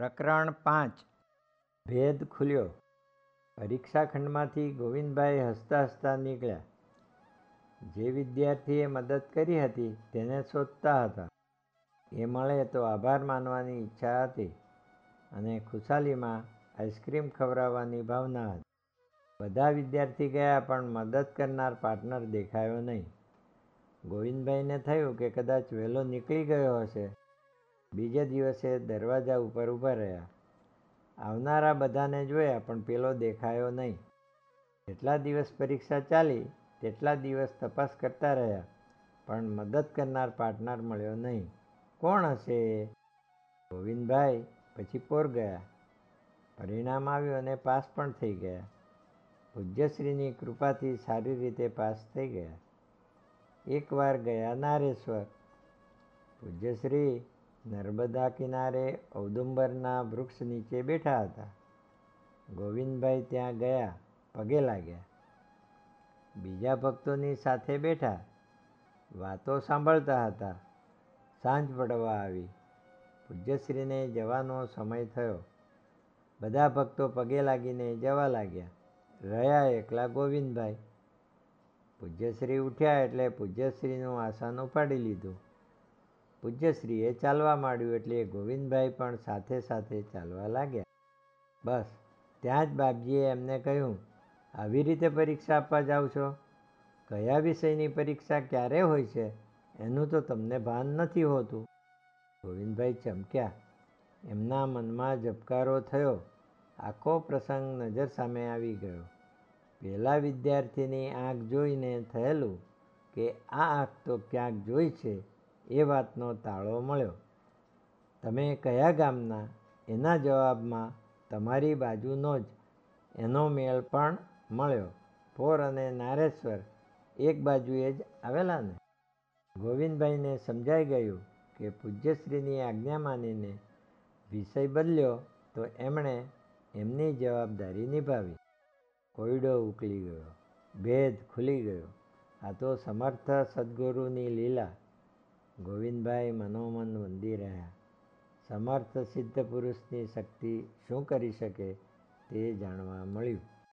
પ્રકરણ 5 ભેદ ખુલ્યો। પરીક્ષા ખંડમાંથી ગોવિંદભાઈ હસતા હસતા નીકળ્યા। જે વિદ્યાર્થીએ મદદ કરી હતી તેને શોધતા હતા। એ મળે તો આભાર માનવાની ઈચ્છા હતી અને ખુશાલીમાં આઈસ્ક્રીમ ખવડાવવાની ભાવના હતી। બધા વિદ્યાર્થી ગયા પણ મદદ કરનાર પાર્ટનર દેખાયો નહીં। ગોવિંદભાઈને થયું કે કદાચ વહેલો નીકળી ગયો હશે। બીજે દિવસે દરવાજા ઉપર ઊભા રહ્યા। આવનારા બધાને જોયા પણ પેલો દેખાયો નહીં। જેટલા દિવસ પરીક્ષા ચાલી તેટલા દિવસ તપાસ કરતા રહ્યા પણ મદદ કરનાર પાર્ટનર મળ્યો નહીં। કોણ હશે એ? ગોવિંદભાઈ પછી પોર ગયા। પરિણામ આવ્યું અને પાસ પણ થઈ ગયા। પૂજ્યશ્રીની કૃપાથી સારી રીતે પાસ થઈ ગયા। એકવાર ગયા નારેશ્વર। પૂજ્યશ્રી નર્મદા કિનારે ઔદુંબરના વૃક્ષ નીચે બેઠા હતા। ગોવિંદભાઈ ત્યાં ગયા, પગે લાગ્યા। બીજા ભક્તોની સાથે બેઠા, વાતો સાંભળતા હતા। સાંજ પડવા આવી। પૂજ્યશ્રીને જવાનો સમય થયો। બધા ભક્તો પગે લાગીને જવા લાગ્યા। રહ્યા એકલા ગોવિંદભાઈ। પૂજ્યશ્રી ઉઠ્યા એટલે પૂજ્યશ્રીનું આસન ઉપાડી લીધું। પૂજ્યશ્રીએ ચાલવા માંડ્યું એટલે ગોવિંદભાઈ પણ સાથે સાથે ચાલવા લાગ્યા। બસ ત્યાં જ બાપજીએ એમને કહ્યું, આવી રીતે પરીક્ષા આપવા જાઓ છો? કયા વિષયની પરીક્ષા ક્યારે હોય છે એનું તો તમને ભાન નથી હોતું। ગોવિંદભાઈ ચમક્યા। એમના મનમાં ઝબકારો થયો। આખો પ્રસંગ નજર સામે આવી ગયો। પેલા વિદ્યાર્થીની આંખ જોઈને થયેલું કે આ આંખ તો ક્યાંક જોઈ છે એ વાતનો તાળો મળ્યો। તમે કયા ગામના? એના જવાબમાં તમારી બાજુનો જ એનો મેળ પણ મળ્યો। પોર અને નારેશ્વર એક બાજુએ જ આવેલા ને? ગોવિંદભાઈને સમજાઈ ગયું કે પૂજ્યશ્રીની આજ્ઞા માનીને વિષય બદલ્યો તો એમણે એમની જવાબદારી નિભાવી। કોયડો ઉકલી ગયો, ભેદ ખુલી ગયો। આ તો સમર્થ સદગુરુની લીલા। ગોવિંદભાઈ મનોમન વંદી રહ્યા। સમર્થ સિદ્ધ પુરુષની શક્તિ શું કરી શકે તે જાણવા મળ્યું।